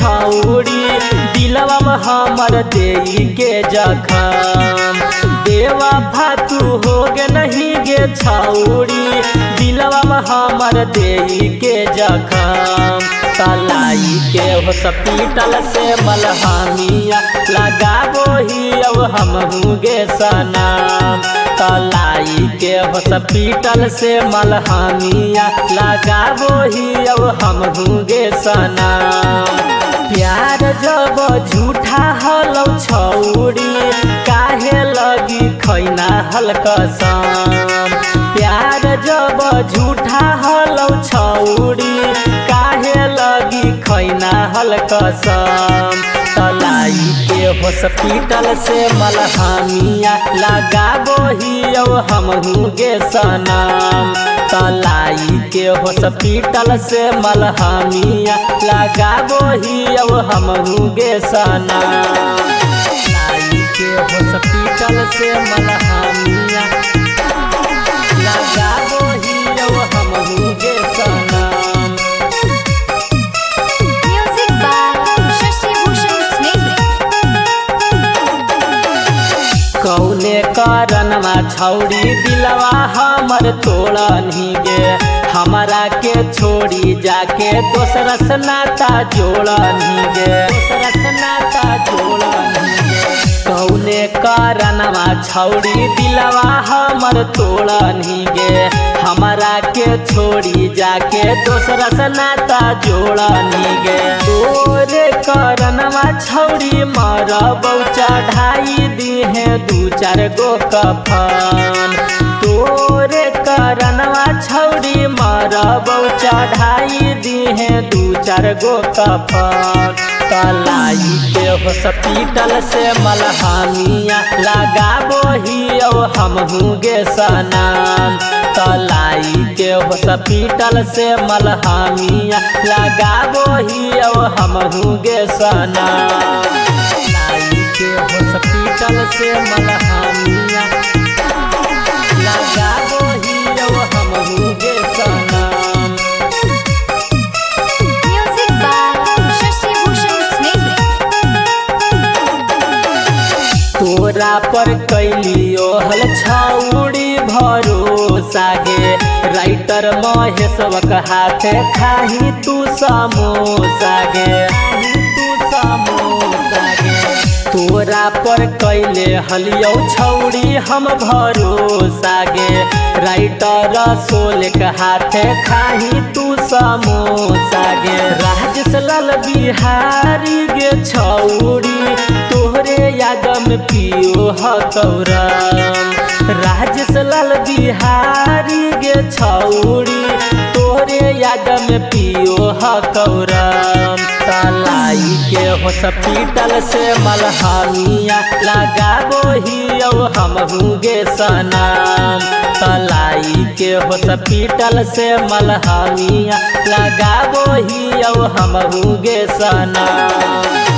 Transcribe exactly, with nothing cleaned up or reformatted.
छौड़ी दिलवा में हमर देई के जखम। देवा भातू हो गे नहीं गे छौड़ी दिलवा में हमर देई के जखम। तलाई के हॉस्पिटल से मलहमिया लगाबो ही अब हमहू गे सनम। तलाई के हॉस्पिटल से मलहमिया लगाबो ही अब हमहू गे सनम। प्यार जब झूठा हलौ छौड़ी काहे लगी खैना हलकसम। प्यार जब झूठा हलौ छौड़ी काहे लगी खैना हलकसम। तलाई के हॉस्पिटल से मलहमिया लगाबो ही अब हमहू गे सनम। तलाई के हॉस्पिटल से मलहमिया लगाबो ही अब हमहू गे सनम। तलाई के हॉस्पिटल से मलहमिया लगाबो ही अब हमहू गे सनम। कौने कारणवा छौड़ी दिलवा हमर तोड़नी गे हमरा के छोड़ी जाके दोसरा से नाता जोड़नी गे दोसरा से नाता जोड़नी गे। कौने कारणवा छौड़ी दिलवा हमर तोड़नी गे हमरा के छोड़ी जाके दोसरा से नाता जोड़नी गे। तोरे कारणवा छौड़ी मरबौ चढ़ाई दिहे दू चार गो कफन। तोरे कारणवा छौड़ी मरबौ चढ़ाई दिहे दू चार गो कफन। तलाई के हॉस्पिटल से मलहमिया लगाबो ही अब हमहू गे सनम। तलाई के हॉस्पिटल से मलहमिया लगाबो ही अब हमहू गे सनम। तलाई के हॉस्पिटल से मलहमिया लगाबो ही अब हमहू गे सनम। तोरा पर कैलियो हल छौड़ी भरोसा गे राइटर महेशवक हाथे खाही तू समोसा गे तू समोसा गे। तोरा पर कैले हलियो छौड़ी हम भरोसा गे राइटर सोलेक हाथे खाही तू समोसा गे। राजेश लाल बिहारी गे छौड़ी तोहरे याद में पियो हकौरम। राजेश लाल बिहारी गे छौड़ी तोहरे याद में पियो हकौरम। तलाई के हॉस्पिटल से मलहमिया लगाबो ही अब हमहू गे सनम। तलाई के हॉस्पिटल से मलहमिया लगाबो ही अब हमहू गे सनम।